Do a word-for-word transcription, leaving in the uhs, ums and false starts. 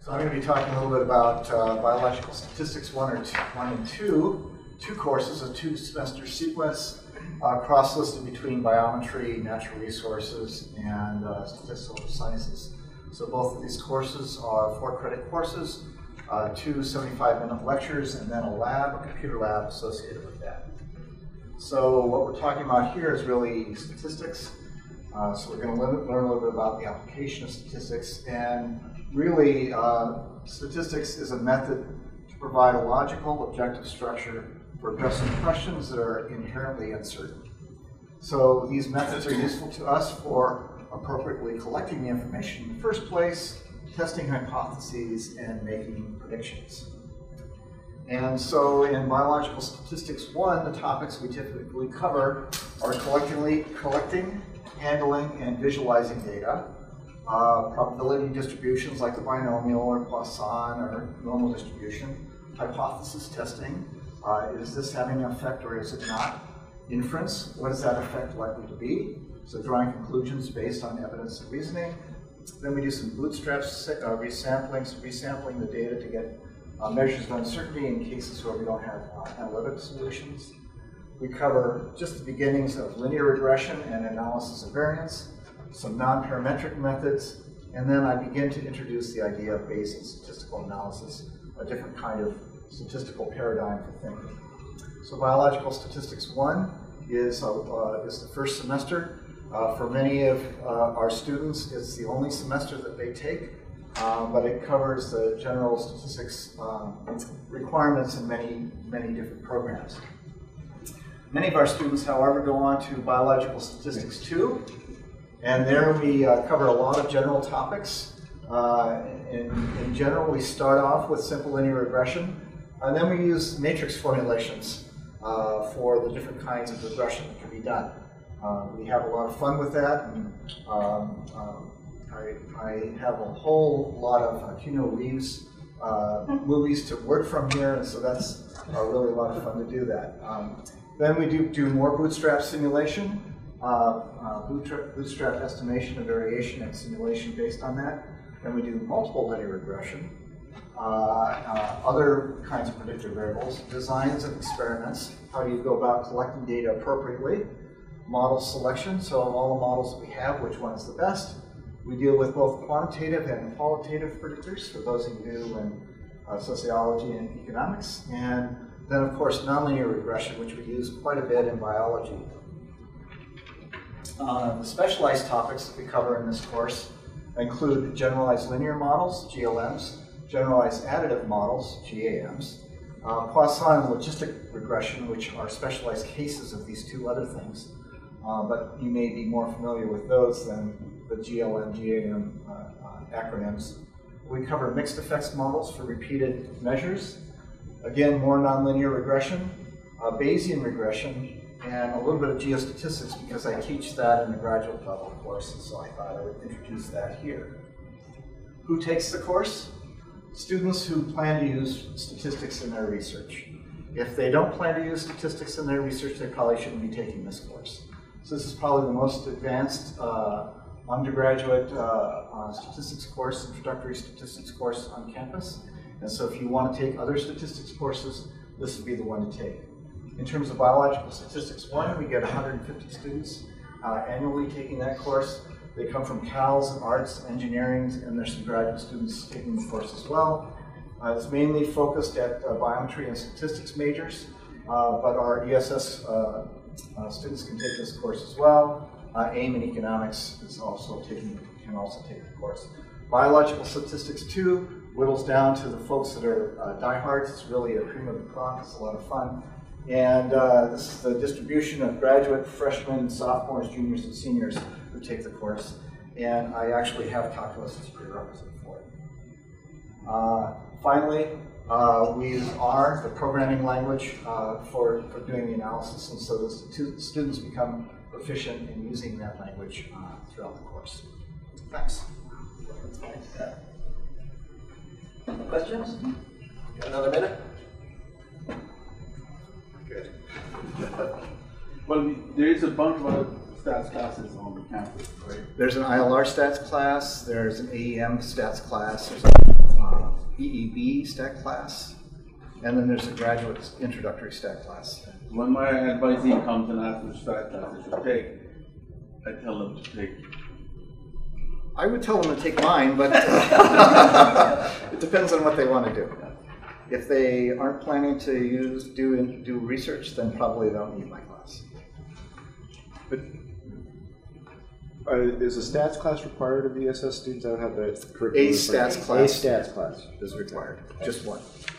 So I'm going to be talking a little bit about uh, Biological Statistics one, or two, one and two, two courses, a two-semester sequence, uh, cross-listed between biometry, natural resources, and uh, statistical sciences. So both of these courses are four-credit courses, uh, two seventy-five minute lectures, and then a lab, a computer lab associated with that. So what we're talking about here is really statistics. Uh, so we're going to learn, learn a little bit about the application of statistics, and really uh, statistics is a method to provide a logical, objective structure for addressing questions that are inherently uncertain. So these methods are useful to us for appropriately collecting the information in the first place, testing hypotheses, and making predictions. And so in Biological Statistics one, the topics we typically cover are collectively collecting, handling, and visualizing data, uh, probability distributions like the binomial or Poisson or normal distribution, hypothesis testing, uh, is this having an effect or is it not? Inference, what is that effect likely to be? So drawing conclusions based on evidence and reasoning. Then we do some bootstrap uh, resampling, so resampling the data to get uh, measures of uncertainty in cases where we don't have uh, analytic solutions. We cover just the beginnings of linear regression and analysis of variance, some non-parametric methods, and then I begin to introduce the idea of Bayesian statistical analysis, a different kind of statistical paradigm for thinking. So Biological Statistics one is, uh, uh, is the first semester. Uh, for many of uh, our students, it's the only semester that they take, uh, but it covers the general statistics um, requirements in many, many different programs. Many of our students, however, go on to Biological Statistics two, and there we uh, cover a lot of general topics. Uh, in, in general, we start off with simple linear regression, and then we use matrix formulations uh, for the different kinds of regression that can be done. Uh, we have a lot of fun with that, and um, um, I, I have a whole lot of uh, Keanu Reeves uh, movies to work from here, and so that's uh, really a lot of fun to do that. Um, Then we do, do more bootstrap simulation, uh, uh, bootstrap, bootstrap estimation of variation and simulation based on that. Then we do multiple linear regression, uh, uh, other kinds of predictive variables, designs of experiments, how do you go about collecting data appropriately, model selection, so of all the models that we have, which one is the best. We deal with both quantitative and qualitative predictors, for those of you in uh, sociology and economics, and then, of course, nonlinear regression, which we use quite a bit in biology. Uh, the specialized topics that we cover in this course include generalized linear models, G L Ms, generalized additive models, G A Ms, uh, Poisson and logistic regression, which are specialized cases of these two other things. Uh, but you may be more familiar with those than the G L M, G A M uh, uh, acronyms. We cover mixed effects models for repeated measures. Again, more nonlinear regression, uh, Bayesian regression, and a little bit of geostatistics because I teach that in the graduate level course, and so I thought I would introduce that here. Who takes the course? Students who plan to use statistics in their research. If they don't plan to use statistics in their research, they probably shouldn't be taking this course. So this is probably the most advanced uh, undergraduate uh, uh, statistics course, introductory statistics course on campus. And so if you want to take other statistics courses, this would be the one to take. In terms of Biological Statistics one, we get one hundred fifty students uh, annually taking that course. They come from Cal's, arts, engineering, and there's some graduate students taking the course as well. Uh, it's mainly focused at uh, biometry and statistics majors, uh, but our E S S uh, uh, students can take this course as well. Uh, AIM in economics is also taking, can also take the course. Biological Statistics two whittles down to the folks that are uh, diehards. It's really a cream of the crop. It's a lot of fun. And uh, this is the distribution of graduate, freshmen, sophomores, juniors, and seniors who take the course. And I actually have calculus as a prerequisite for it. Uh, finally, uh, we use R, the programming language, uh, for, for doing the analysis. And so the stu students become proficient in using that language uh, throughout the course. Thanks. Questions? Got another minute? Good. Well, there is a bunch of other stats classes on the campus, right? There's an I L R stats class, there's an A E M stats class, there's a uh, E E B stat class, and then there's a graduate introductory stat class. When my advisee comes and asks which stat class they should take, I tell them to take. I would tell them to take mine, but uh, it depends on what they want to do. If they aren't planning to use do do research, then probably they don't need my class. But uh, is a stats class required of the E S S students? I don't have the curriculum. A in front of stats me. class. A stats class Is required, just one.